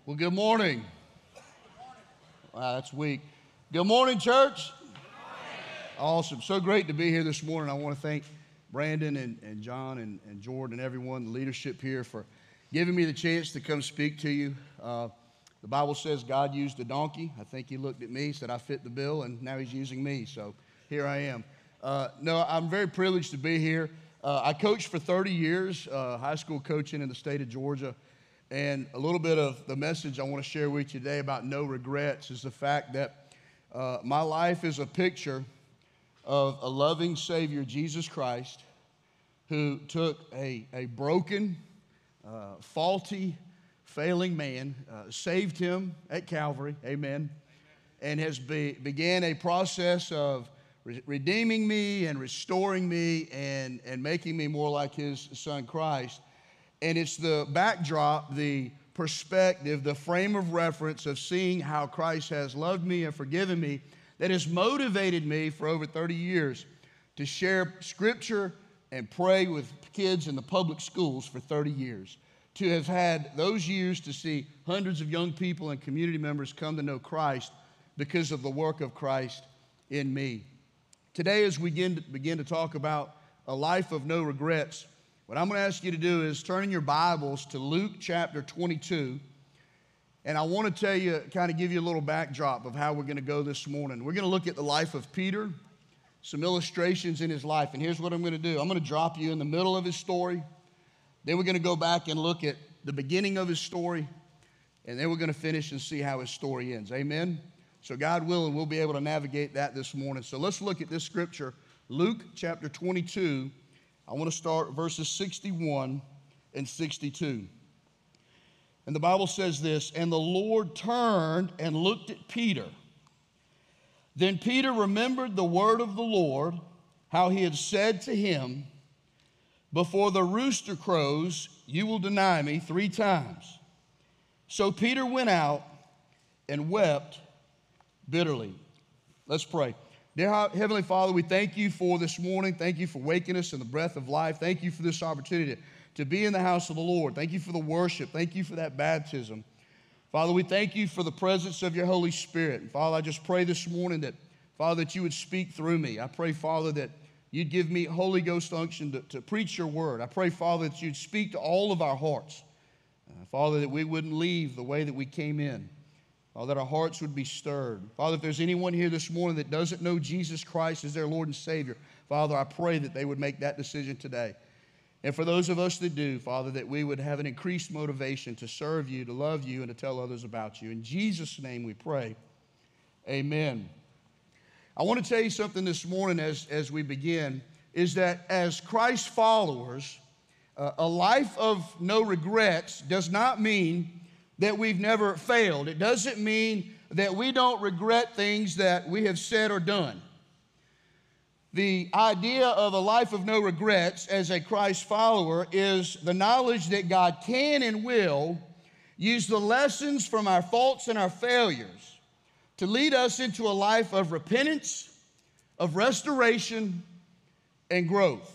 Well, good morning. Wow, that's weak. Good morning, church. Good morning. Awesome. So great to be here this morning. I want to thank Brandon and John and Jordan and everyone, the leadership here, for giving me the chance to come speak to you. The Bible says God used a donkey. I think he looked at me, said I fit the bill, and now he's using me. So here I am. No, I'm very privileged to be here. I coached for 30 years, high school coaching in the state of Georgia. And a little bit of the message I want to share with you today about no regrets is the fact that my life is a picture of a loving Savior, Jesus Christ, who took a broken, faulty, failing man, saved him at Calvary, amen, and has began a process of redeeming me and restoring me and making me more like his son Christ. And it's the backdrop, the perspective, the frame of reference of seeing how Christ has loved me and forgiven me that has motivated me for over 30 years to share Scripture and pray with kids in the public schools for 30 years. To have had those years to see hundreds of young people and community members come to know Christ because of the work of Christ in me. Today, as we begin to talk about a life of no regrets, what I'm going to ask you to do is turn in your Bibles to Luke chapter 22. And I want to tell you, kind of give you a little backdrop of how we're going to go this morning. We're going to look at the life of Peter, some illustrations in his life. And here's what I'm going to do. I'm going to drop you in the middle of his story. Then we're going to go back and look at the beginning of his story. And then we're going to finish and see how his story ends. Amen? So God willing, we'll be able to navigate that this morning. So let's look at this scripture, Luke chapter 22. I want to start verses 61 and 62. And the Bible says this, "And the Lord turned and looked at Peter. Then Peter remembered the word of the Lord, how he had said to him, 'Before the rooster crows, you will deny me 3 times.' So Peter went out and wept bitterly." Let's pray. Dear Heavenly Father, we thank you for this morning. Thank you for waking us in the breath of life. Thank you for this opportunity to be in the house of the Lord. Thank you for the worship. Thank you for that baptism. Father, we thank you for the presence of your Holy Spirit. And Father, I just pray this morning that, Father, that you would speak through me. I pray, Father, that you'd give me Holy Ghost unction to preach your word. I pray, Father, that you'd speak to all of our hearts. Father, that we wouldn't leave the way that we came in. That our hearts would be stirred. Father, if there's anyone here this morning that doesn't know Jesus Christ as their Lord and Savior, Father, I pray that they would make that decision today. And for those of us that do, Father, that we would have an increased motivation to serve you, to love you, and to tell others about you. In Jesus' name we pray. Amen. I want to tell you something this morning as we begin, is that as Christ followers, a life of no regrets does not mean that we've never failed. It doesn't mean that we don't regret things that we have said or done. The idea of a life of no regrets as a Christ follower is the knowledge that God can and will use the lessons from our faults and our failures to lead us into a life of repentance, of restoration, and growth.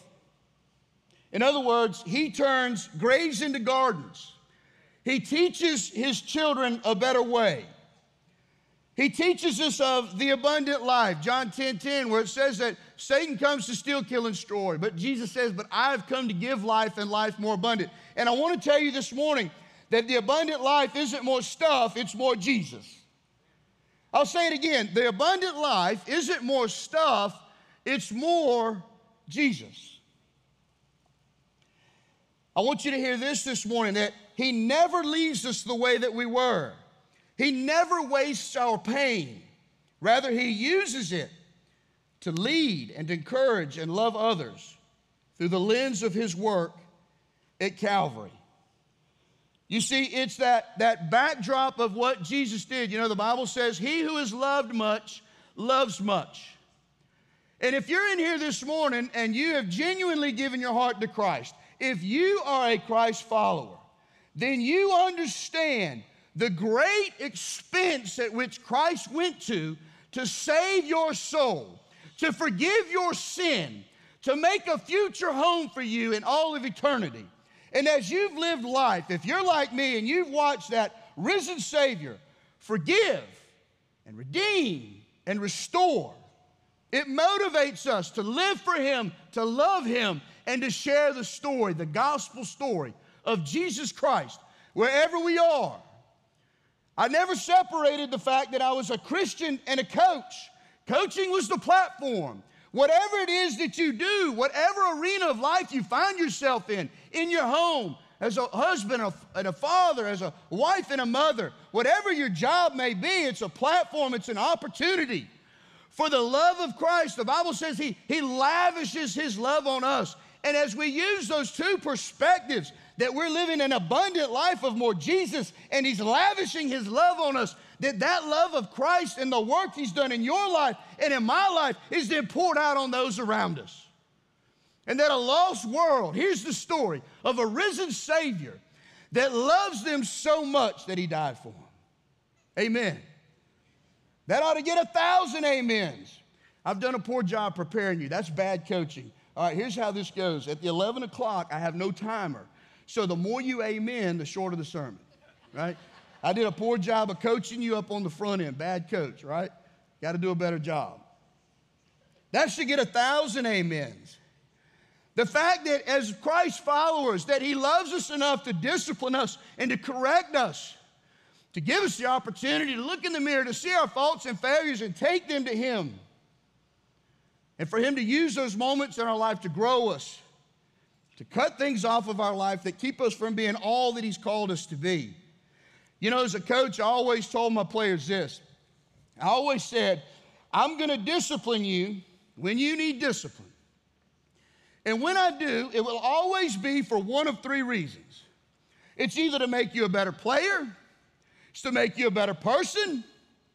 In other words, he turns graves into gardens. He teaches his children a better way. He teaches us of the abundant life. John 10:10, where it says that Satan comes to steal, kill, and destroy. But Jesus says, "But I have come to give life and life more abundant." And I want to tell you this morning that the abundant life isn't more stuff, it's more Jesus. I'll say it again. The abundant life isn't more stuff, it's more Jesus. I want you to hear this morning, that he never leaves us the way that we were. He never wastes our pain. Rather, he uses it to lead and encourage and love others through the lens of his work at Calvary. You see, it's that backdrop of what Jesus did. You know, the Bible says, "He who is loved much loves much." And if you're in here this morning and you have genuinely given your heart to Christ, if you are a Christ follower, then you understand the great expense at which Christ went to save your soul, to forgive your sin, to make a future home for you in all of eternity. And as you've lived life, if you're like me and you've watched that risen Savior forgive and redeem and restore, it motivates us to live for Him, to love Him, and to share the story, the gospel story of Jesus Christ, wherever we are. I never separated the fact that I was a Christian and a coach. Coaching was the platform. Whatever it is that you do, whatever arena of life you find yourself in your home, as a husband and a father, as a wife and a mother, whatever your job may be, it's a platform, it's an opportunity. For the love of Christ, the Bible says He lavishes His love on us. And as we use those two perspectives, that we're living an abundant life of more Jesus, and He's lavishing His love on us, that love of Christ and the work He's done in your life and in my life is then poured out on those around us. And that a lost world, here's the story of a risen Savior that loves them so much that He died for them. Amen. That ought to get 1,000 amens. I've done a poor job preparing you. That's bad coaching. All right, here's how this goes. At the 11 o'clock, I have no timer. So the more you amen, the shorter the sermon, right? I did a poor job of coaching you up on the front end. Bad coach, right? Got to do a better job. That should get 1,000 amens. The fact that as Christ followers, that He loves us enough to discipline us and to correct us, to give us the opportunity to look in the mirror, to see our faults and failures and take them to Him. And for Him to use those moments in our life to grow us, to cut things off of our life that keep us from being all that He's called us to be. You know, as a coach, I always told my players this. I always said, I'm going to discipline you when you need discipline. And when I do, it will always be for one of three reasons. It's either to make you a better player, it's to make you a better person,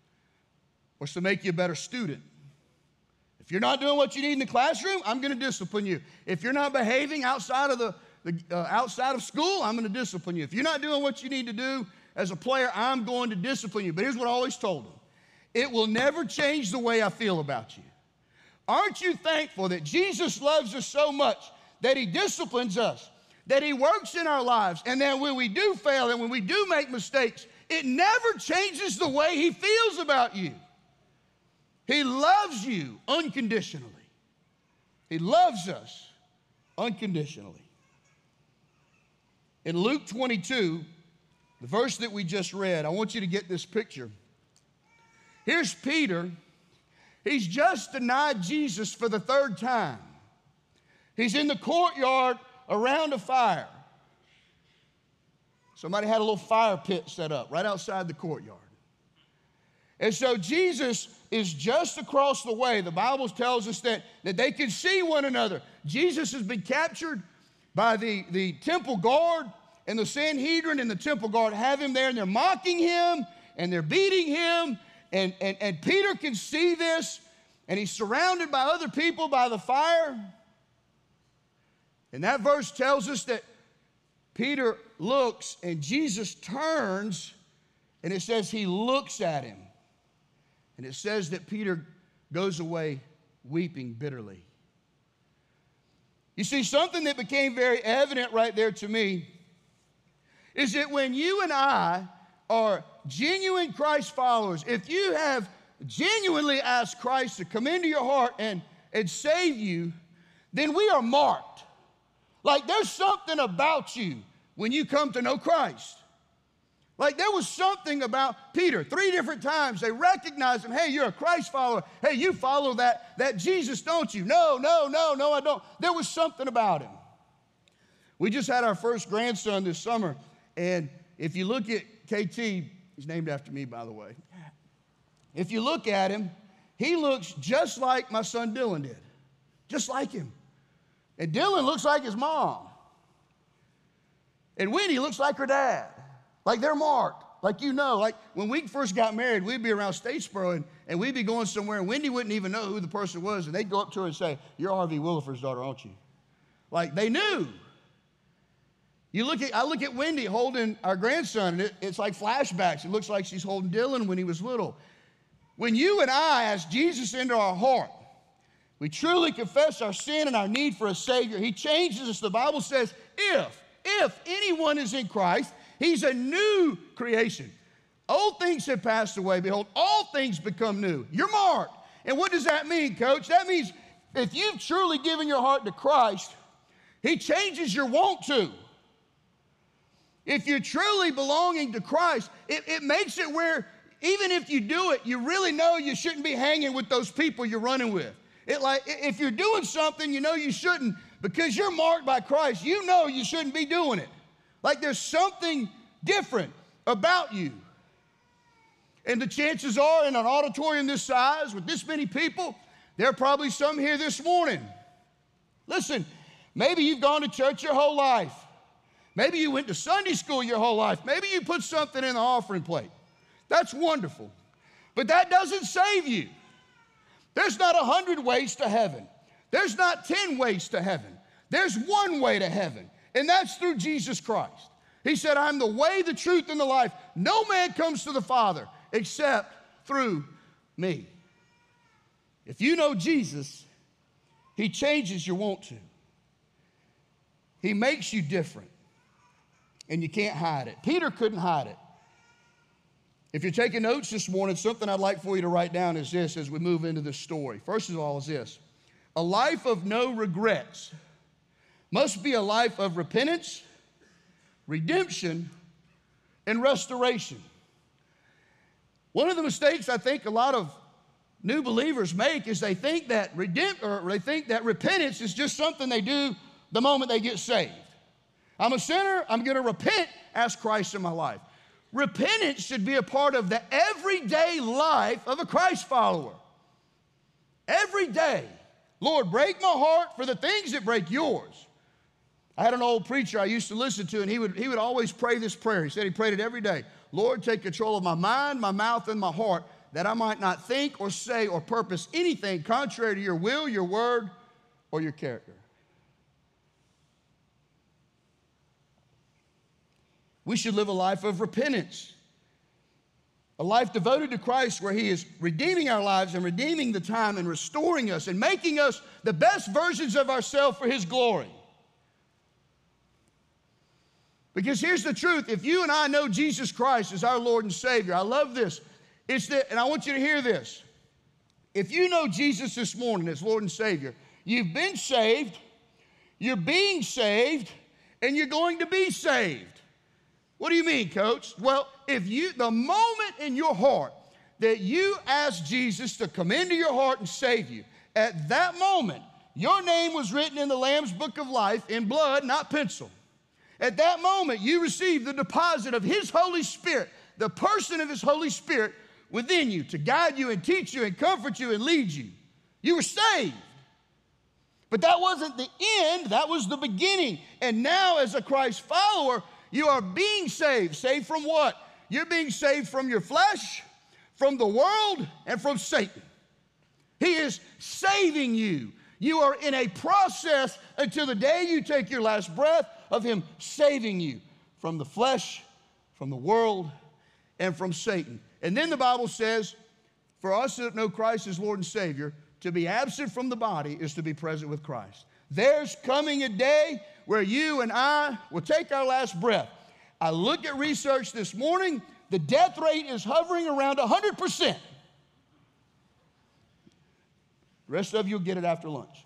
or it's to make you a better student. If you're not doing what you need in the classroom, I'm going to discipline you. If you're not behaving outside of outside of school, I'm going to discipline you. If you're not doing what you need to do as a player, I'm going to discipline you. But here's what I always told them. It will never change the way I feel about you. Aren't you thankful that Jesus loves us so much that He disciplines us, that He works in our lives, and that when we do fail and when we do make mistakes, it never changes the way He feels about you. He loves you unconditionally. He loves us unconditionally. In Luke 22, the verse that we just read, I want you to get this picture. Here's Peter. He's just denied Jesus for the third time. He's in the courtyard around a fire. Somebody had a little fire pit set up right outside the courtyard. And so Jesus is just across the way. The Bible tells us that they can see one another. Jesus has been captured by the temple guard, and the Sanhedrin and the temple guard have Him there, and they're mocking Him, and they're beating Him, and Peter can see this, and he's surrounded by other people by the fire. And that verse tells us that Peter looks, and Jesus turns, and it says He looks at him. And it says that Peter goes away weeping bitterly. You see, something that became very evident right there to me is that when you and I are genuine Christ followers, if you have genuinely asked Christ to come into your heart and save you, then we are marked. Like there's something about you when you come to know Christ. Like there was something about Peter. 3 different times they recognized him. Hey, you're a Christ follower. Hey, you follow that Jesus, don't you? No, I don't. There was something about him. We just had our first grandson this summer. And if you look at KT, he's named after me, by the way. If you look at him, he looks just like my son Dylan did. Just like him. And Dylan looks like his mom. And Wendy looks like her dad. Like they're marked. Like like when we first got married, we'd be around Statesboro and we'd be going somewhere and Wendy wouldn't even know who the person was. And they'd go up to her and say, "You're R.V. Williford's daughter, aren't you?" Like they knew. I look at Wendy holding our grandson, and it's like flashbacks. It looks like she's holding Dylan when he was little. When you and I ask Jesus into our heart, we truly confess our sin and our need for a Savior. He changes us. The Bible says, if anyone is in Christ, he's a new creation. Old things have passed away. Behold, all things become new. You're marked. And what does that mean, Coach? That means if you've truly given your heart to Christ, he changes your want to. If you're truly belonging to Christ, it makes it where even if you do it, you really know you shouldn't be hanging with those people you're running with. If you're doing something you know you shouldn't, because you're marked by Christ, you know you shouldn't be doing it. Like there's something different about you. And the chances are in an auditorium this size with this many people, there are probably some here this morning. Listen, maybe you've gone to church your whole life. Maybe you went to Sunday school your whole life. Maybe you put something in the offering plate. That's wonderful. But that doesn't save you. There's not 100 ways to heaven. There's not 10 ways to heaven. There's one way to heaven, and that's through Jesus Christ. He said, I'm the way, the truth, and the life. No man comes to the Father except through me. If you know Jesus, he changes your want to. He makes you different, and you can't hide it. Peter couldn't hide it. If you're taking notes this morning, something I'd like for you to write down is this as we move into this story. First of all is this: a life of no regrets must be a life of repentance, redemption, and restoration. One of the mistakes I think a lot of new believers make is they think that repentance is just something they do the moment they get saved. I'm a sinner, I'm going to repent, ask Christ in my life. Repentance should be a part of the everyday life of a Christ follower. Every day, Lord, break my heart for the things that break yours. I had an old preacher I used to listen to, and he would always pray this prayer. He said he prayed it every day. Lord, take control of my mind, my mouth, and my heart, that I might not think or say or purpose anything contrary to your will, your word, or your character. We should live a life of repentance, a life devoted to Christ where he is redeeming our lives and redeeming the time and restoring us and making us the best versions of ourselves for his glory. Because here's the truth. If you and I know Jesus Christ as our Lord and Savior, I love this. And I want you to hear this. If you know Jesus this morning as Lord and Savior, you've been saved, you're being saved, and you're going to be saved. What do you mean, Coach? Well, the moment in your heart that you ask Jesus to come into your heart and save you, at that moment, your name was written in the Lamb's Book of Life in blood, not pencil. At that moment, you received the deposit of his Holy Spirit, the person of his Holy Spirit within you to guide you and teach you and comfort you and lead you. You were saved. But that wasn't the end, that was the beginning. And now as a Christ follower, you are being saved. Saved from what? You're being saved from your flesh, from the world, and from Satan. He is saving you. You are in a process until the day you take your last breath of him saving you from the flesh, from the world, and from Satan. And then the Bible says, for us that know Christ as Lord and Savior, to be absent from the body is to be present with Christ. There's coming a day where you and I will take our last breath. I looked at research this morning. The death rate is hovering around 100%. The rest of you will get it after lunch.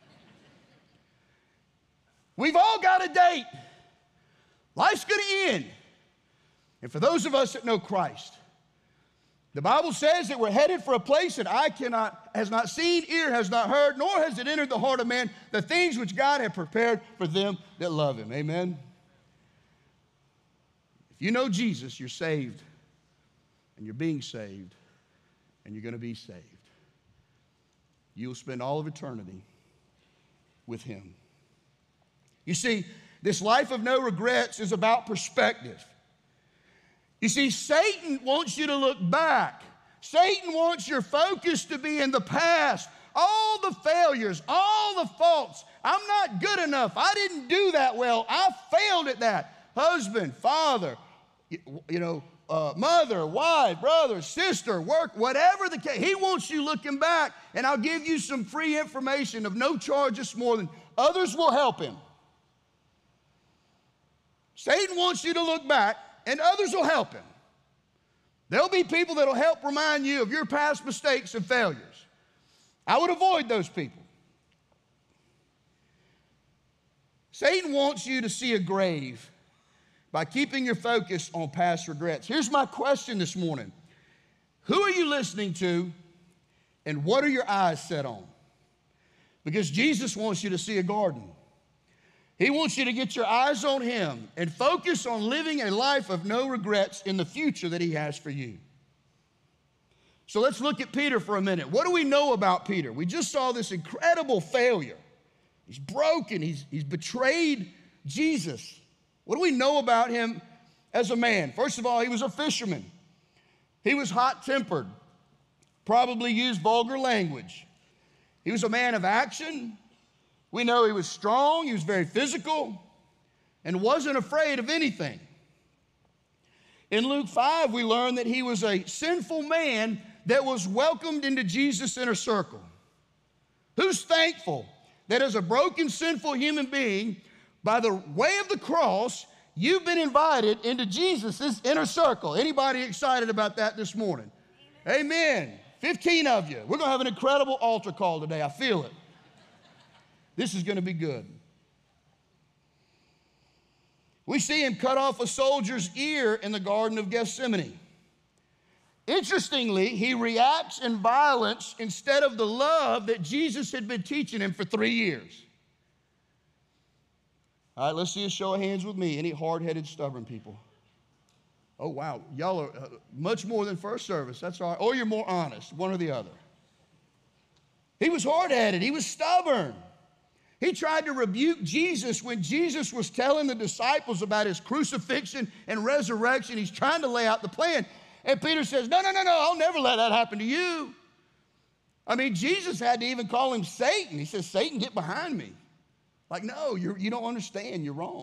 We've all got a date. Life's going to end. And for those of us that know Christ, the Bible says that we're headed for a place that eye has not seen, ear has not heard, nor has it entered the heart of man, the things which God had prepared for them that love him. Amen? If you know Jesus, you're saved, and you're being saved, and you're going to be saved. You'll spend all of eternity with him. You see, this life of no regrets is about perspective. You see, Satan wants you to look back. Satan wants your focus to be in the past. All the failures, all the faults. I'm not good enough. I didn't do that well. I failed at that. Husband, father, mother, wife, brother, sister, work, whatever the case. He wants you looking back. And I'll give you some free information of no charge this morning. Others will help him. Satan wants you to look back, and others will help him. There'll be people that'll help remind you of your past mistakes and failures. I would avoid those people. Satan wants you to see a grave by keeping your focus on past regrets. Here's my question this morning. Who are you listening to, and what are your eyes set on? Because Jesus wants you to see a garden. He wants you to get your eyes on him and focus on living a life of no regrets in the future that he has for you. So let's look at Peter for a minute. What do we know about Peter? We just saw this incredible failure. He's broken. He's betrayed Jesus. What do we know about him as a man? First of all, he was a fisherman. He was hot-tempered, probably used vulgar language. He was a man of action. We know he was strong, he was very physical, and wasn't afraid of anything. In Luke 5, we learn that he was a sinful man that was welcomed into Jesus' inner circle. Who's thankful that as a broken, sinful human being, by the way of the cross, you've been invited into Jesus' inner circle? Anybody excited about that this morning? Amen. 15 of you. We're going to have an incredible altar call today. I feel it. This is going to be good. We see him cut off a soldier's ear in the Garden of Gethsemane. Interestingly, he reacts in violence instead of the love that Jesus had been teaching him for 3 years. All right, let's see a show of hands with me. Any hard-headed, stubborn people? Oh, wow. Y'all are much more than first service. That's all right. Or you're more honest, one or the other. He was hard-headed. He was stubborn. He tried to rebuke Jesus when Jesus was telling the disciples about his crucifixion and resurrection. He's trying to lay out the plan. And Peter says, no, I'll never let that happen to you. I mean, Jesus had to even call him Satan. He says, Satan, get behind me. Like, no, you don't understand. You're wrong.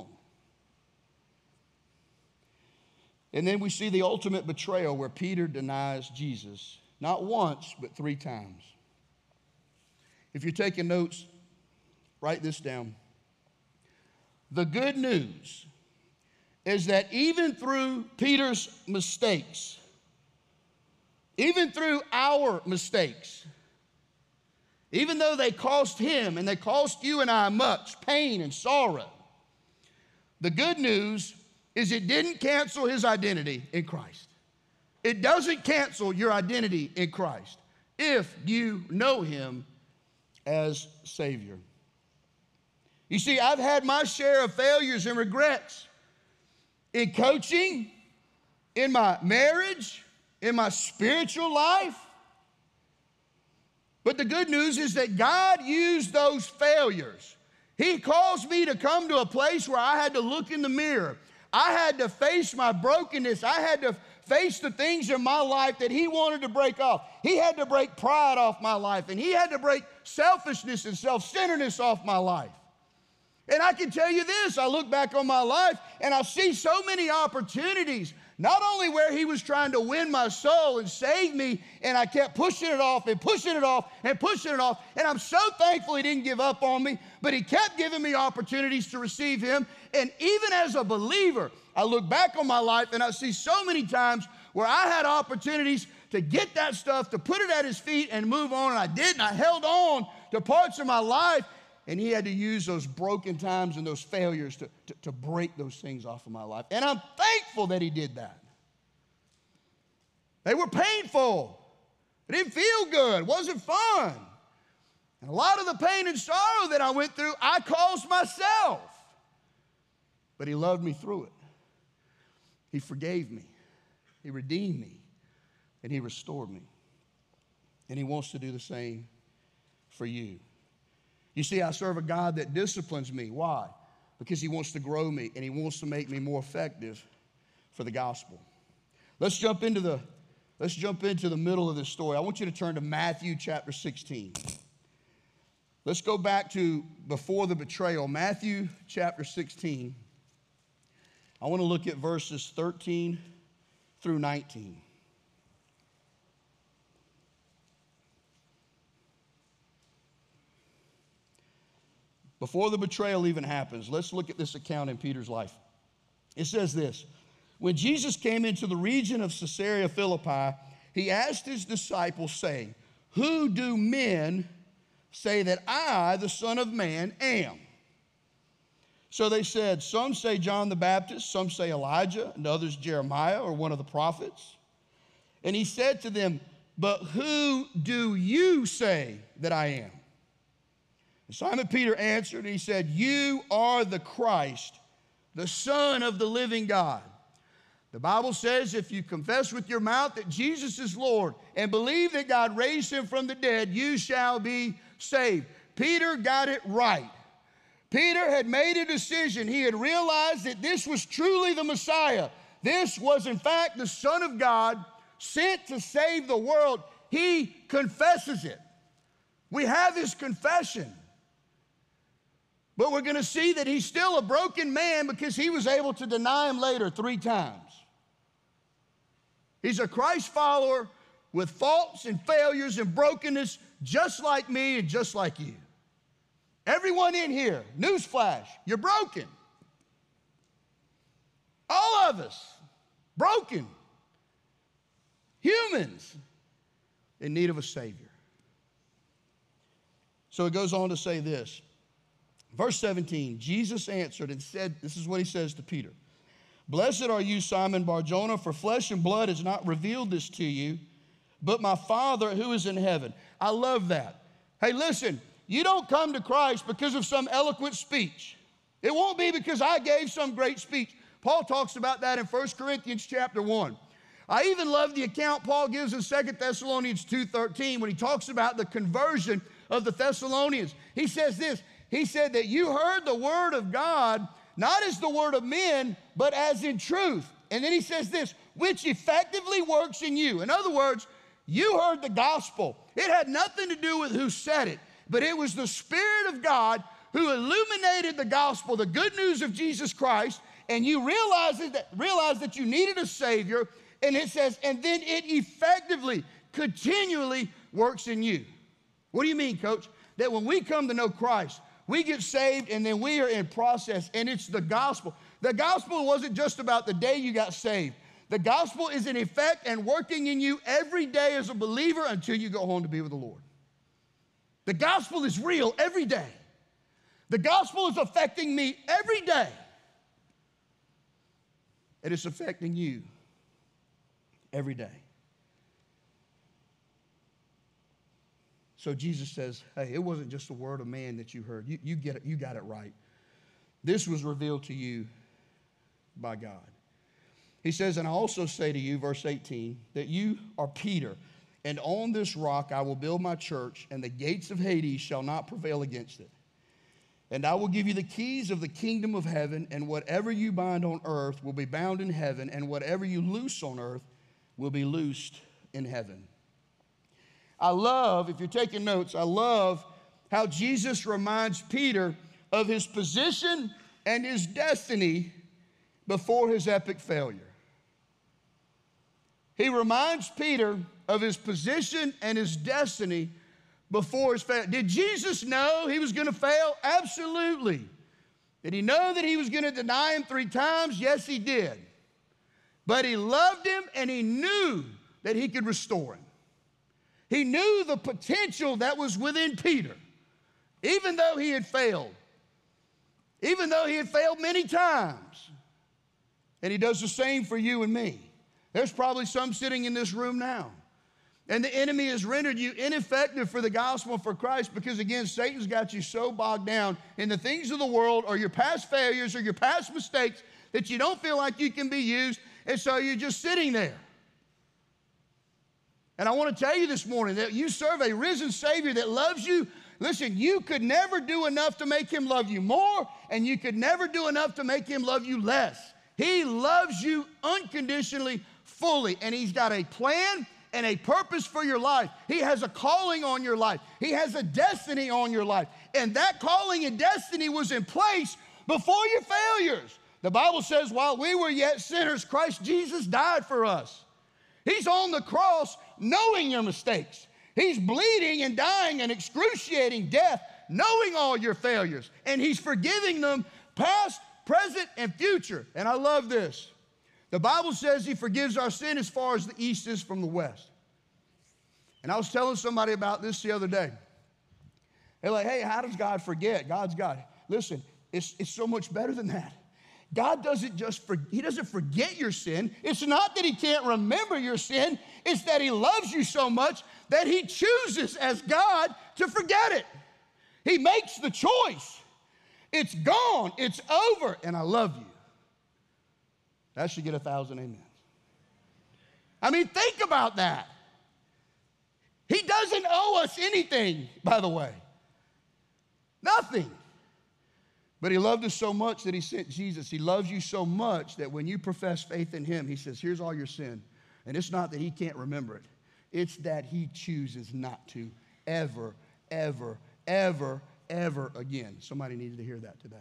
And then we see the ultimate betrayal where Peter denies Jesus, not once, but 3 times. If you're taking notes, write this down. The good news is that even through Peter's mistakes, even through our mistakes, even though they cost him and they cost you and I much pain and sorrow, the good news is it didn't cancel his identity in Christ. It doesn't cancel your identity in Christ if you know him as Savior. You see, I've had my share of failures and regrets in coaching, in my marriage, in my spiritual life. But the good news is that God used those failures. He caused me to come to a place where I had to look in the mirror. I had to face my brokenness. I had to face the things in my life that he wanted to break off. He had to break pride off my life, and he had to break selfishness and self-centeredness off my life. And I can tell you this, I look back on my life and I see so many opportunities, not only where he was trying to win my soul and save me, and I kept pushing it off and pushing it off and pushing it off, and I'm so thankful he didn't give up on me, but he kept giving me opportunities to receive him. And even as a believer, I look back on my life and I see so many times where I had opportunities to get that stuff, to put it at his feet and move on, and I didn't. I held on to parts of my life. And he had to use those broken times and those failures to break those things off of my life. And I'm thankful that he did that. They were painful. It didn't feel good. It wasn't fun. And a lot of the pain and sorrow that I went through, I caused myself. But he loved me through it. He forgave me. He redeemed me. And he restored me. And he wants to do the same for you. You see, I serve a God that disciplines me. Why? Because he wants to grow me and he wants to make me more effective for the gospel. Let's jump into the middle of this story. I want you to turn to Matthew chapter 16. Let's go back to before the betrayal. Matthew chapter 16. I want to look at verses 13 through 19. Before the betrayal even happens, let's look at this account in Peter's life. It says this: when Jesus came into the region of Caesarea Philippi, he asked his disciples, saying, "Who do men say that I, the Son of Man, am?" So they said, "Some say John the Baptist, some say Elijah, and others Jeremiah or one of the prophets." And he said to them, "But who do you say that I am?" And Simon Peter answered, and he said, "You are the Christ, the Son of the living God." The Bible says if you confess with your mouth that Jesus is Lord and believe that God raised him from the dead, you shall be saved. Peter got it right. Peter had made a decision. He had realized that this was truly the Messiah. This was, in fact, the Son of God sent to save the world. He confesses it. We have his confession. But we're going to see that he's still a broken man because he was able to deny him later 3 times. He's a Christ follower with faults and failures and brokenness just like me and just like you. Everyone in here, newsflash, you're broken. All of us, broken. Humans in need of a Savior. So it goes on to say this. Verse 17, Jesus answered and said, this is what he says to Peter: "Blessed are you, Simon Bar-Jonah, for flesh and blood has not revealed this to you, but my Father who is in heaven." I love that. Hey, listen, you don't come to Christ because of some eloquent speech. It won't be because I gave some great speech. Paul talks about that in 1 Corinthians chapter 1. I even love the account Paul gives in 2 Thessalonians 2:13 when he talks about the conversion of the Thessalonians. He says this, he said that you heard the word of God, not as the word of men, but as in truth. And then he says this, which effectively works in you. In other words, you heard the gospel. It had nothing to do with who said it, but it was the Spirit of God who illuminated the gospel, the good news of Jesus Christ, and you realized that you needed a Savior, and it says, and then it effectively, continually works in you. What do you mean, Coach? That when we come to know Christ, we get saved, and then we are in process, and it's the gospel. The gospel wasn't just about the day you got saved. The gospel is in effect and working in you every day as a believer until you go home to be with the Lord. The gospel is real every day. The gospel is affecting me every day. And it's affecting you every day. So Jesus says, hey, it wasn't just a word of man that you heard. You get it, you got it right. This was revealed to you by God. He says, and I also say to you, verse 18, that you are Peter, and on this rock I will build my church, and the gates of Hades shall not prevail against it. And I will give you the keys of the kingdom of heaven, and whatever you bind on earth will be bound in heaven, and whatever you loose on earth will be loosed in heaven. I love, if you're taking notes, I love how Jesus reminds Peter of his position and his destiny before his epic failure. He reminds Peter of his position and his destiny before his failure. Did Jesus know he was going to fail? Absolutely. Did he know that he was going to deny him 3 times? Yes, he did. But he loved him, and he knew that he could restore him. He knew the potential that was within Peter, even though he had failed. Even though he had failed many times. And he does the same for you and me. There's probably some sitting in this room now. And the enemy has rendered you ineffective for the gospel for Christ because, again, Satan's got you so bogged down in the things of the world or your past failures or your past mistakes that you don't feel like you can be used, and so you're just sitting there. And I want to tell you this morning that you serve a risen Savior that loves you. Listen, you could never do enough to make him love you more, and you could never do enough to make him love you less. He loves you unconditionally, fully, and he's got a plan and a purpose for your life. He has a calling on your life. He has a destiny on your life. And that calling and destiny was in place before your failures. The Bible says, while we were yet sinners, Christ Jesus died for us. He's on the cross knowing your mistakes. He's bleeding and dying an excruciating death, knowing all your failures. And he's forgiving them past, present and future. And I love this. The Bible says he forgives our sin as far as the east is from the west. And I was telling somebody about this the other day. They're like, hey, how does God forget? God's God. Listen, it's so much better than that. God doesn't he doesn't forget your sin. It's not that he can't remember your sin. It's that he loves you so much that he chooses as God to forget it. He makes the choice. It's gone. It's over. And I love you. That should get 1,000 amens. I mean, think about that. He doesn't owe us anything, by the way. Nothing. But he loved us so much that he sent Jesus. He loves you so much that when you profess faith in him, he says, here's all your sin. And it's not that he can't remember it. It's that he chooses not to ever, ever, ever, ever again. Somebody needed to hear that today.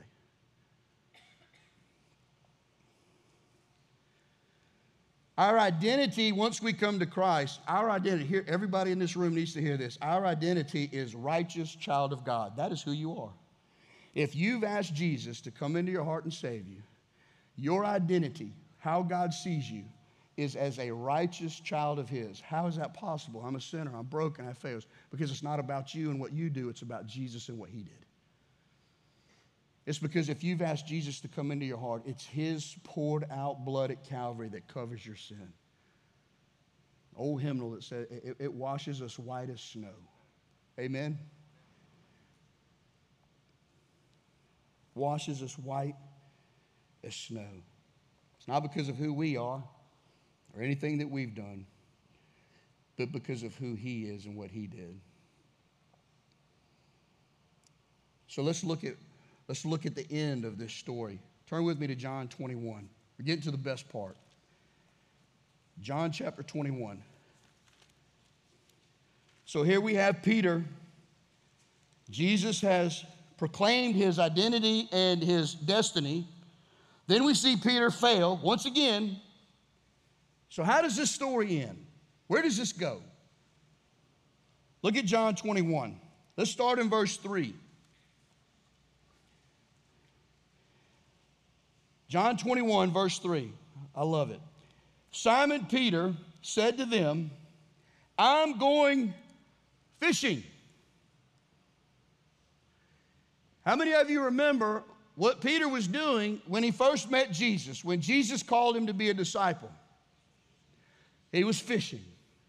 Our identity, once we come to Christ, our identity, here, everybody in this room needs to hear this. Our identity is righteous child of God. That is who you are. If you've asked Jesus to come into your heart and save you, your identity, how God sees you, is as a righteous child of his. How is that possible? I'm a sinner. I'm broken. I fail. Because it's not about you and what you do. It's about Jesus and what he did. It's because if you've asked Jesus to come into your heart, it's his poured out blood at Calvary that covers your sin. Old hymnal that says, it washes us white as snow. Amen? Washes us white as snow. It's not because of who we are or anything that we've done, but because of who he is and what he did. So let's look at the end of this story. Turn with me to John 21. We're getting to the best part. John chapter 21. So here we have Peter. Jesus has proclaimed his identity and his destiny. Then we see Peter fail once again. So how does this story end? Where does this go? Look at John 21. Let's start in verse 3. John 21, verse 3. I love it. Simon Peter said to them, I'm going fishing. How many of you remember what Peter was doing when he first met Jesus, when Jesus called him to be a disciple? He was fishing.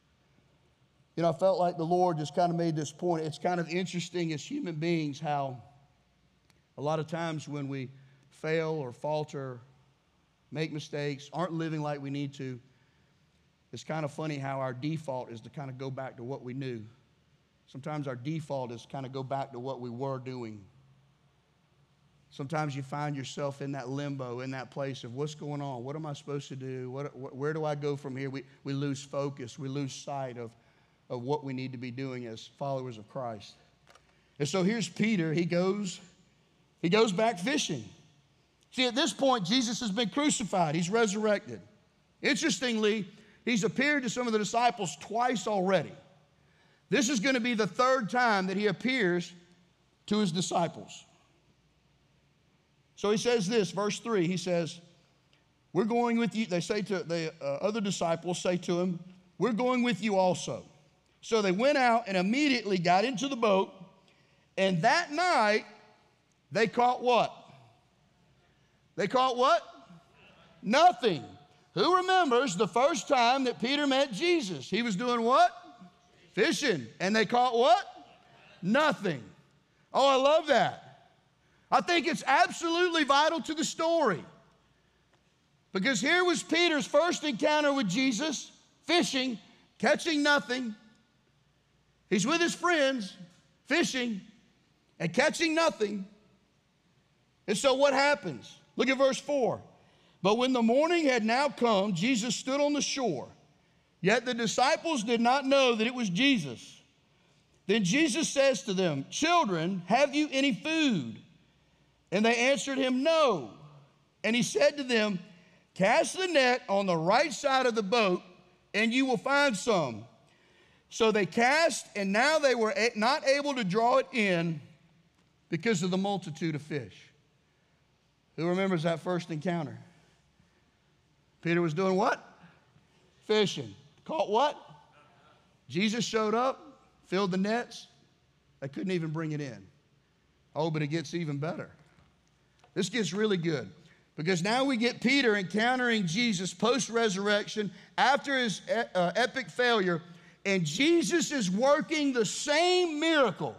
You know, I felt like the Lord just kind of made this point. It's kind of interesting as human beings how a lot of times when we fail or falter, make mistakes, aren't living like we need to, it's kind of funny how our default is to kind of go back to what we knew. Sometimes our default is kind of go back to what we were doing. Sometimes you find yourself in that limbo, in that place of what's going on? What am I supposed to do? Where do I go from here? We lose focus. We lose sight of what we need to be doing as followers of Christ. And so here's Peter. He goes back fishing. See, at this point, Jesus has been crucified. He's resurrected. Interestingly, he's appeared to some of the disciples twice already. This is going to be the third time that he appears to his disciples. So he says this, verse 3, he says, we're going with you. They say to the other disciples, say to him, we're going with you also. So they went out and immediately got into the boat, and that night they caught what? They caught what? Nothing. Who remembers the first time that Peter met Jesus? He was doing what? Fishing. And they caught what? Nothing. Oh, I love that. I think it's absolutely vital to the story. Because here was Peter's first encounter with Jesus, fishing, catching nothing. He's with his friends, fishing, and catching nothing. And so what happens? Look at verse 4. But when the morning had now come, Jesus stood on the shore. Yet the disciples did not know that it was Jesus. Then Jesus says to them, children, have you any food? And they answered him, no. And he said to them, cast the net on the right side of the boat, and you will find some. So they cast, and now they were not able to draw it in because of the multitude of fish. Who remembers that first encounter? Peter was doing what? Fishing. Caught what? Jesus showed up, filled the nets. They couldn't even bring it in. Oh, but it gets even better. This gets really good. Because now we get Peter encountering Jesus post-resurrection after his epic failure, and Jesus is working the same miracle.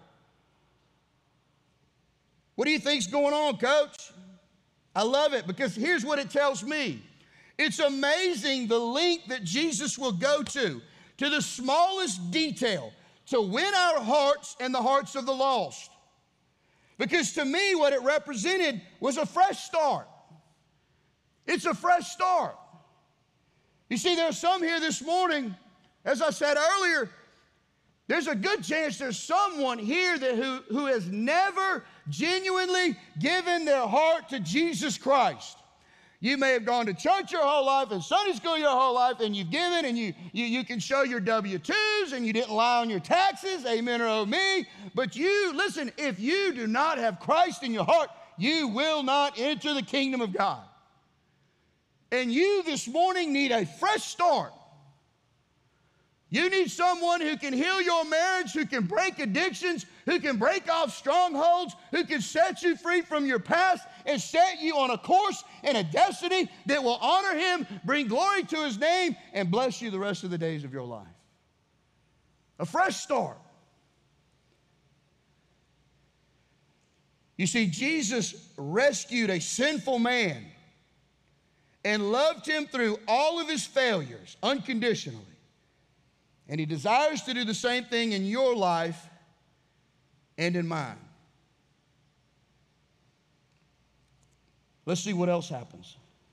What do you think's going on, Coach? I love it because here's what it tells me. It's amazing the length that Jesus will go to the smallest detail, to win our hearts and the hearts of the lost. Because to me, what it represented was a fresh start. It's a fresh start. You see, there are some here this morning, as I said earlier, there's a good chance there's someone here who has never genuinely given their heart to Jesus Christ. You may have gone to church your whole life and Sunday school your whole life, and you've given, and you can show your W-2s, and you didn't lie on your taxes, amen or oh me. But listen, if you do not have Christ in your heart, you will not enter the kingdom of God. And you this morning need a fresh start. You need someone who can heal your marriage, who can break addictions, who can break off strongholds, who can set you free from your past and set you on a course and a destiny that will honor him, bring glory to his name, and bless you the rest of the days of your life. A fresh start. You see, Jesus rescued a sinful man and loved him through all of his failures unconditionally. And he desires to do the same thing in your life and in mine. Let's see what else happens.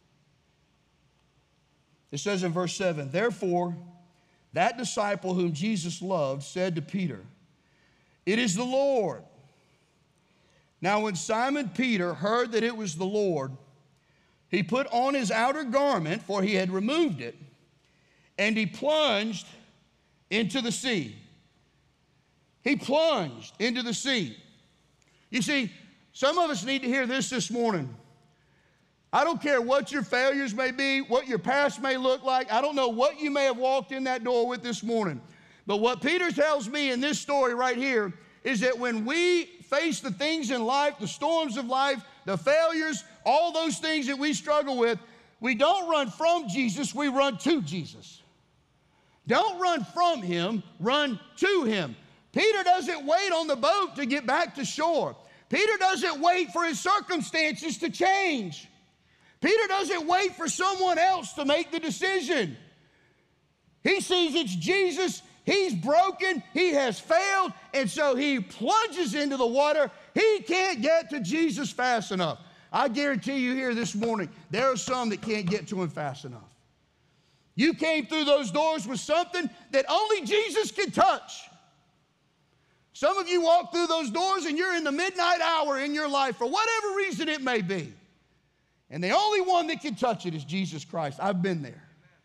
It says in verse 7, therefore, that disciple whom Jesus loved said to Peter, it is the Lord. Now when Simon Peter heard that it was the Lord, he put on his outer garment, for he had removed it, and he plunged into the sea. He plunged into the sea. You see, some of us need to hear this morning. I don't care what your failures may be, what your past may look like. I don't know what you may have walked in that door with this morning. But what Peter tells me in this story right here is that when we face the things in life, the storms of life, the failures, all those things that we struggle with, we don't run from Jesus, we run to Jesus. Don't run from him, run to him. Peter doesn't wait on the boat to get back to shore. Peter doesn't wait for his circumstances to change. Peter doesn't wait for someone else to make the decision. He sees it's Jesus, he's broken, he has failed, and so he plunges into the water. He can't get to Jesus fast enough. I guarantee you here this morning, there are some that can't get to him fast enough. You came through those doors with something that only Jesus can touch. Some of you walk through those doors and you're in the midnight hour in your life for whatever reason it may be. And the only one that can touch it is Jesus Christ. I've been there.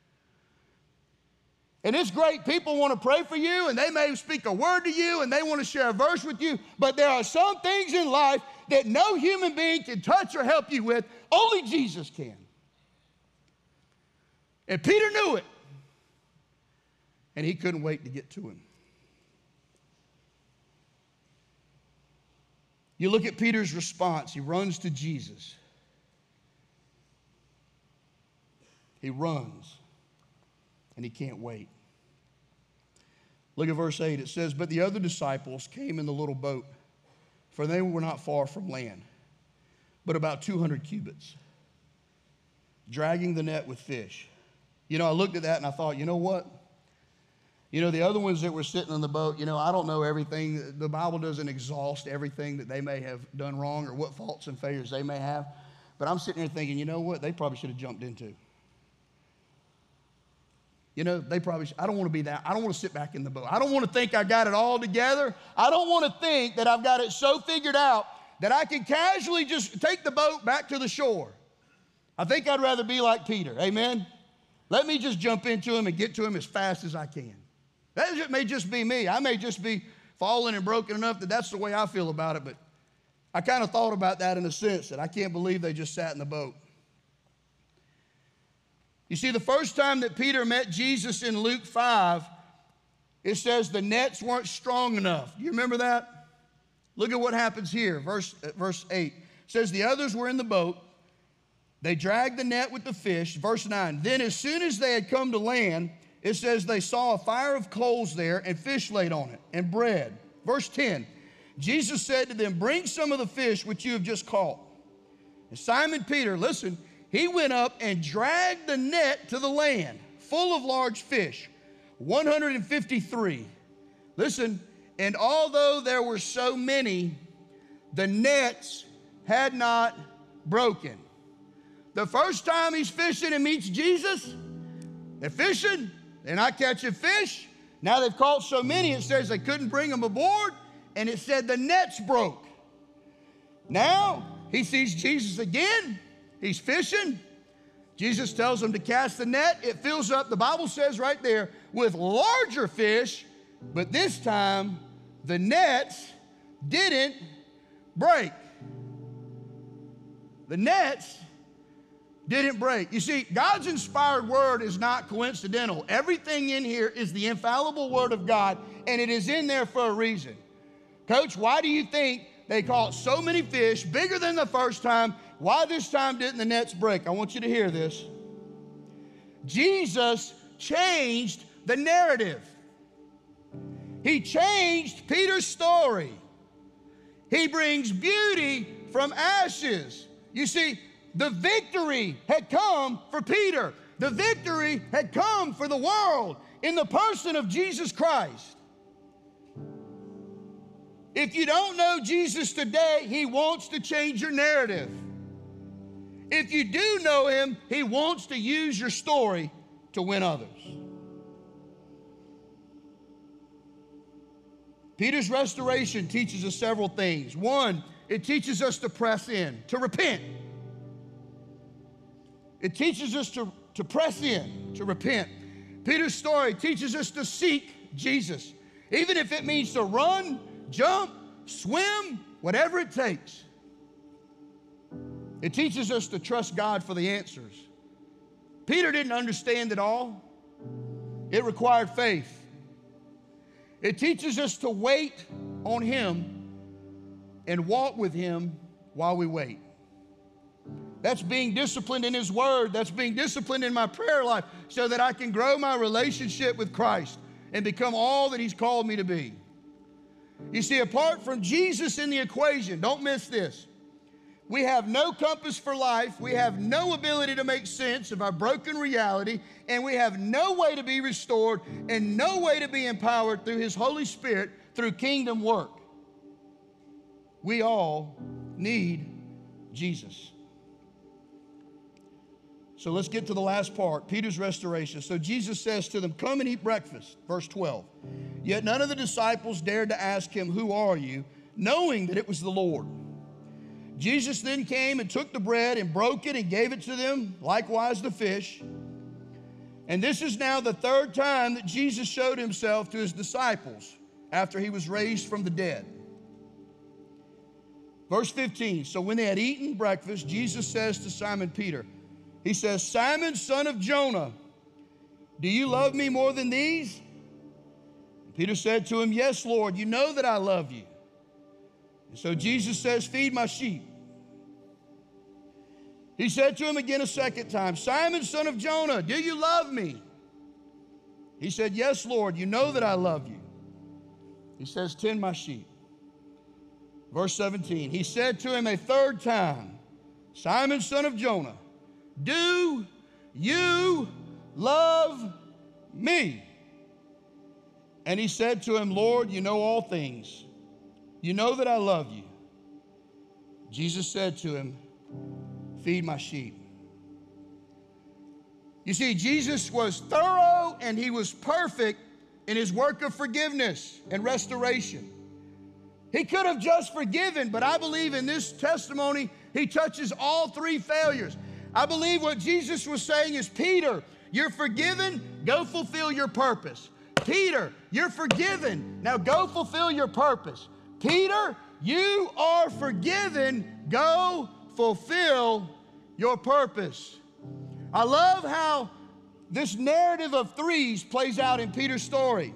And it's great. People want to pray for you, and they may speak a word to you, and they want to share a verse with you. But there are some things in life that no human being can touch or help you with. Only Jesus can. And Peter knew it. And he couldn't wait to get to him. You look at Peter's response. He runs to Jesus. He runs. And he can't wait. Look at verse 8. It says, but the other disciples came in the little boat, for they were not far from land, but about 200 cubits, dragging the net with fish. You know, I looked at that and I thought, you know what? You know, the other ones that were sitting on the boat, you know, I don't know everything. The Bible doesn't exhaust everything that they may have done wrong or what faults and failures they may have. But I'm sitting there thinking, you know what? They probably should have jumped into. You know, they probably should. I don't want to be that. I don't want to sit back in the boat. I don't want to think I got it all together. I don't want to think that I've got it so figured out that I can casually just take the boat back to the shore. I think I'd rather be like Peter. Amen? Let me just jump into him and get to him as fast as I can. That may just be me. I may just be fallen and broken enough that that's the way I feel about it, but I kind of thought about that in a sense, that I can't believe they just sat in the boat. You see, the first time that Peter met Jesus in Luke 5, it says the nets weren't strong enough. You remember that? Look at what happens here, verse 8. It says the others were in the boat. They dragged the net with the fish. Verse 9, then as soon as they had come to land, it says they saw a fire of coals there and fish laid on it and bread. Verse 10, Jesus said to them, bring some of the fish which you have just caught. And Simon Peter, listen, he went up and dragged the net to the land, full of large fish, 153. Listen, and although there were so many, the nets had not broken. The first time he's fishing and meets Jesus, they're fishing, they're not catching fish. Now they've caught so many, it says they couldn't bring them aboard, and it said the nets broke. Now he sees Jesus again. He's fishing. Jesus tells him to cast the net. It fills up, the Bible says right there, with larger fish, but this time the nets didn't break. The nets didn't break. You see, God's inspired word is not coincidental. Everything in here is the infallible word of God, and it is in there for a reason. Coach, why do you think they caught so many fish, bigger than the first time? Why this time didn't the nets break? I want you to hear this. Jesus changed the narrative. He changed Peter's story. He brings beauty from ashes. You see, the victory had come for Peter. The victory had come for the world in the person of Jesus Christ. If you don't know Jesus today, he wants to change your narrative. If you do know him, he wants to use your story to win others. Peter's restoration teaches us several things. One, it teaches us to press in, to repent. It teaches us to press in, to repent. Peter's story teaches us to seek Jesus, even if it means to run, jump, swim, whatever it takes. It teaches us to trust God for the answers. Peter didn't understand it all. It required faith. It teaches us to wait on him and walk with him while we wait. That's being disciplined in his word. That's being disciplined in my prayer life so that I can grow my relationship with Christ and become all that he's called me to be. You see, apart from Jesus in the equation, don't miss this. We have no compass for life. We have no ability to make sense of our broken reality, and we have no way to be restored and no way to be empowered through his Holy Spirit through kingdom work. We all need Jesus. So let's get to the last part, Peter's restoration. So Jesus says to them, come and eat breakfast, verse 12. Yet none of the disciples dared to ask him, who are you, knowing that it was the Lord. Jesus then came and took the bread and broke it and gave it to them, likewise the fish. And this is now the third time that Jesus showed himself to his disciples after he was raised from the dead. Verse 15, so when they had eaten breakfast, Jesus says to Simon Peter, he says, Simon, son of Jonah, do you love me more than these? And Peter said to him, yes, Lord, you know that I love you. And so Jesus says, feed my sheep. He said to him again a second time, Simon, son of Jonah, do you love me? He said, yes, Lord, you know that I love you. He says, tend my sheep. Verse 17, he said to him a third time, Simon, son of Jonah, do you love me? And he said to him, Lord, you know all things. You know that I love you. Jesus said to him, feed my sheep. You see, Jesus was thorough and he was perfect in his work of forgiveness and restoration. He could have just forgiven, but I believe in this testimony, he touches all three failures. I believe what Jesus was saying is, Peter, you're forgiven, go fulfill your purpose. Peter, you're forgiven, now go fulfill your purpose. Peter, You are forgiven. Go fulfill your purpose. I love how this narrative of threes plays out in Peter's story.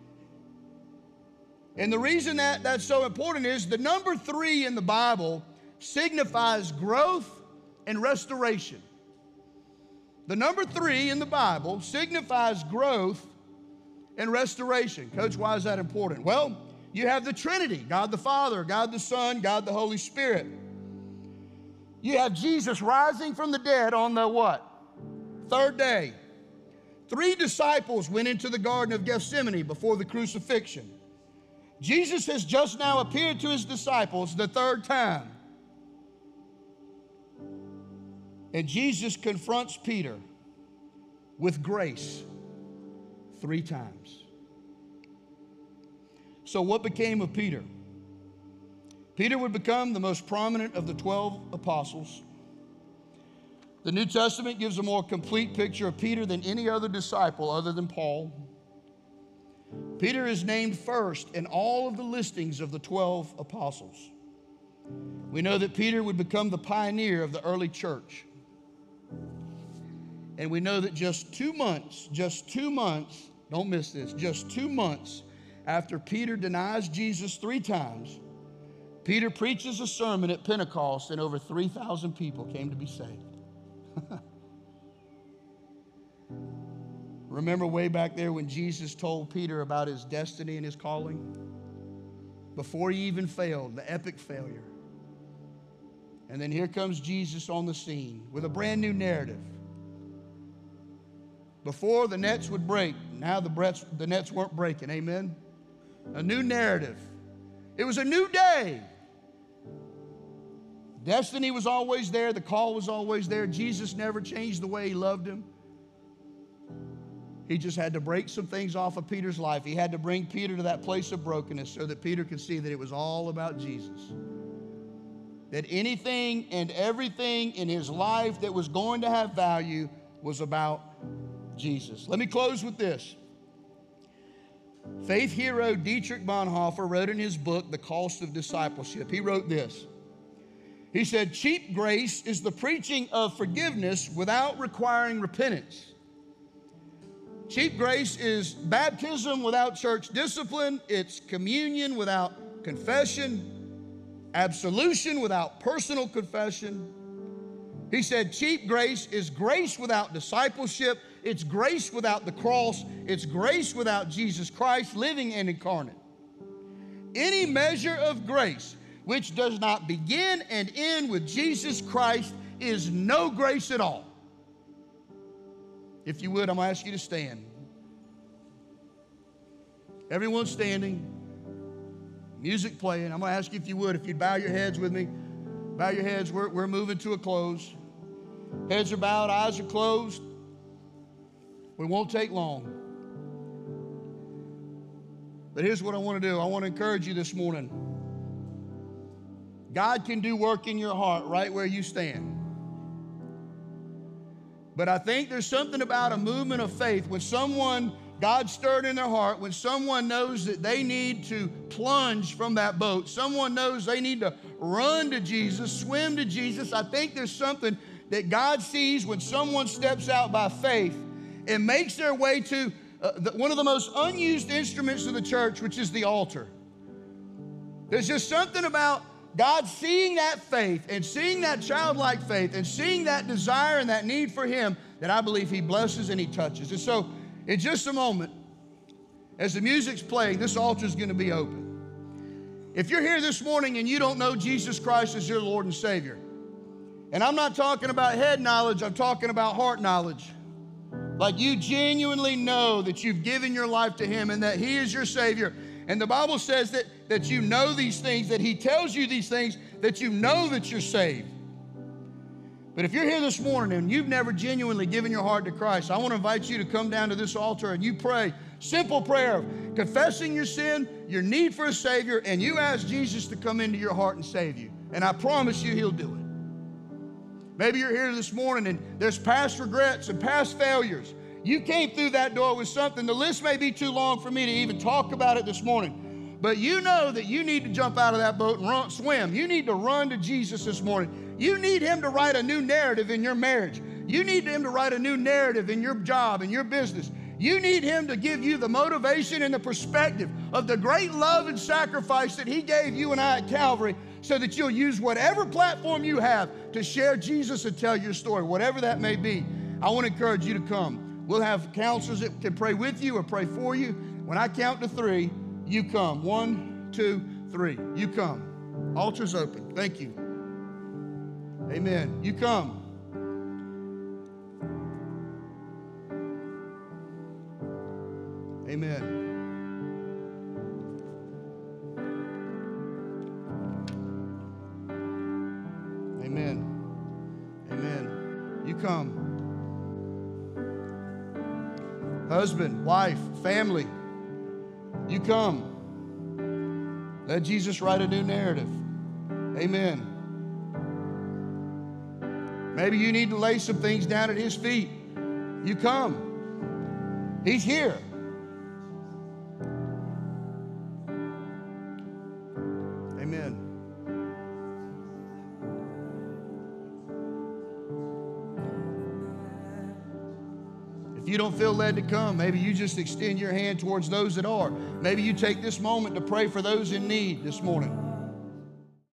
And the reason that that's so important is the number 3 in the Bible signifies growth and restoration. The number 3 in the Bible signifies growth and restoration. Coach, why is that important? Well, you have the Trinity, God the Father, God the Son, God the Holy Spirit. You have Jesus rising from the dead on the what? 3rd day. 3 disciples went into the Garden of Gethsemane before the crucifixion. Jesus has just now appeared to his disciples the 3rd time. And Jesus confronts Peter with grace 3 times. So what became of Peter? Peter would become the most prominent of the 12 apostles. The New Testament gives a more complete picture of Peter than any other disciple other than Paul. Peter is named first in all of the listings of the 12 apostles. We know that Peter would become the pioneer of the early church. And we know that just 2 months, don't miss this, just 2 months after Peter denies Jesus 3 times, Peter preaches a sermon at Pentecost and over 3,000 people came to be saved. Remember way back there when Jesus told Peter about his destiny and his calling? Before he even failed, the epic failure. And then here comes Jesus on the scene with a brand new narrative. Before the nets would break, now the nets weren't breaking, amen? A new narrative. It was a new day. Destiny was always there, the call was always there. Jesus never changed the way he loved him. He just had to break some things off of Peter's life. He had to bring Peter to that place of brokenness so that Peter could see that it was all about Jesus. That anything and everything in his life that was going to have value was about Jesus. Let me close with this. Faith hero Dietrich Bonhoeffer wrote in his book, The Cost of Discipleship. He wrote this. He said, cheap grace is the preaching of forgiveness without requiring repentance. Cheap grace is baptism without church discipline. It's communion without confession. Absolution without personal confession. He said cheap grace is grace without discipleship. It's grace without the cross. It's grace without Jesus Christ living and incarnate. Any measure of grace which does not begin and end with Jesus Christ is no grace at all. If you would, I'm going to ask you to stand. Everyone standing, music playing. I'm going to ask you if you would, if you'd bow your heads with me. Bow your heads. We're moving to a close. Heads are bowed, eyes are closed. We won't take long. But here's what I want to do. I want to encourage you this morning. God can do work in your heart right where you stand. But I think there's something about a movement of faith when someone, God stirred in their heart, when someone knows that they need to plunge from that boat, someone knows they need to run to Jesus, swim to Jesus. I think there's something that God sees when someone steps out by faith and makes their way to one of the most unused instruments of the church, which is the altar. There's just something about God seeing that faith and seeing that childlike faith and seeing that desire and that need for Him that I believe He blesses and He touches. And so in just a moment, as the music's playing, this altar is going to be open. If you're here this morning and you don't know Jesus Christ as your Lord and Savior, and I'm not talking about head knowledge, I'm talking about heart knowledge. Like you genuinely know that you've given your life to Him and that He is your Savior. And the Bible says that you know these things, that He tells you these things, that you know that you're saved. But if you're here this morning and you've never genuinely given your heart to Christ, I want to invite you to come down to this altar and you pray, simple prayer of confessing your sin, your need for a Savior, and you ask Jesus to come into your heart and save you. And I promise you He'll do it. Maybe you're here this morning and there's past regrets and past failures. You came through that door with something. The list may be too long for me to even talk about it this morning. But you know that you need to jump out of that boat and swim. You need to run to Jesus this morning. You need him to write a new narrative in your marriage. You need him to write a new narrative in your job, in your business. You need him to give you the motivation and the perspective of the great love and sacrifice that he gave you and I at Calvary, so that you'll use whatever platform you have to share Jesus and tell your story, whatever that may be. I want to encourage you to come. We'll have counselors that can pray with you or pray for you. When I count to 3, you come. 1, 2, 3. You come. Altar's open. Thank you. Amen. You come. Amen. Amen. Amen. You come. Husband, wife, family, you come. Let Jesus write a new narrative. Amen. Maybe you need to lay some things down at his feet. You come. He's here. Amen. If you don't feel led to come, maybe you just extend your hand towards those that are. Maybe you take this moment to pray for those in need this morning.